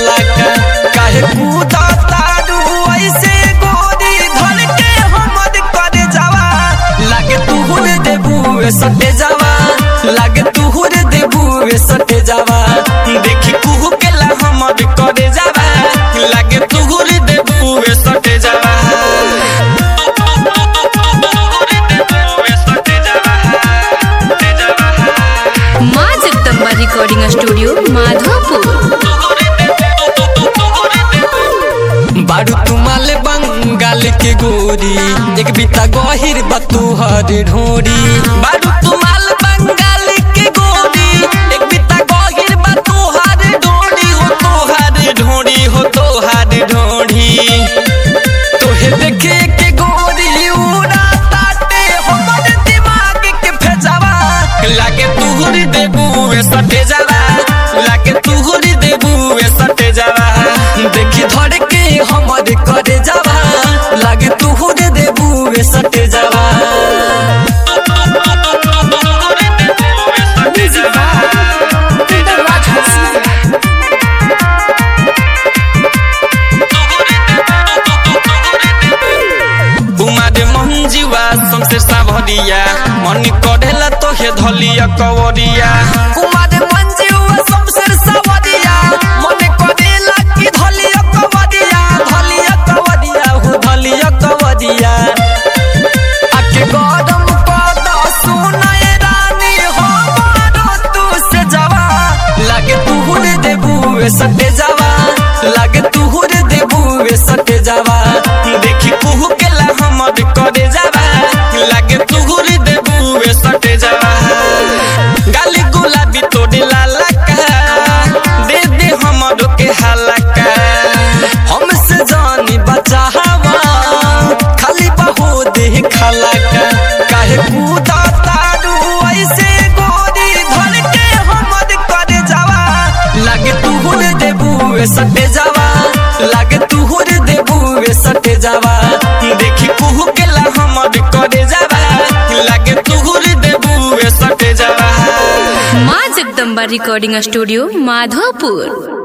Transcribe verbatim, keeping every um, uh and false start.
खाला का काहे कूदा तारू ऐसे गोरी धर के हमर करे जावा लागे तुहुर देबू सटे जावा लागे तुहुर देबू सटे जावा देखी कुहू केला हमर करे जावा लागे तुहुर देबू सटे जावा माँ जगदम्बा रिकॉर्डिंग स्टूडियो माधोपुर। बारू तुमाले बंगाल के गोरी एक बीता गहिर बतुहर ढोरी बारू तुमाल बंगाल के गोरी एक बीता गहिर बतुहर ढोरी हो तोहर ढोरी हो तोहर ढोरी तोहे देखे के गोरी उड़ा ताटे हमर दिमाग के फेजावा लागे तुहुर देबू सटे जावा लागे तुहुर देबू सटे जावा देखी धर के हमर करे जावा लागे तुहुर देबू सटे जावा मंजीवा शमशेर सावरिया मन कढ़ेला तोहे धलिया कवरिया कुमार मंजीवा शमशेर सावरिया मन कढ़ेला की धलिया कवरिया धलिया कवरिया हो धलिया कवरिया आके गरम पद सुनाए रानी हो मारो तू से जावा लागे तुहुर देबू सटे जावा लागे तुहुर देबू सटे जावा देखी कुहू केला हमर करे जावा लागे तुहुर देबू सटे जावा गाली गुलाबी तोड़े लाला का दे दे हमर के हालाका हमसे जानी बचावा खाली बहो दे खाला का काहे कूदा तारू ऐसे गोरी धर के हमर करे जावा लागे तुहुर देबू सटे जावा लागे तुहुर देबू सटे जावा देखी कुहू केला हमर करे जावा लागे तुहुर देबू सटे जावा माँ जगदम्बा रिकॉर्डिंग स्टूडियो माधोपुर।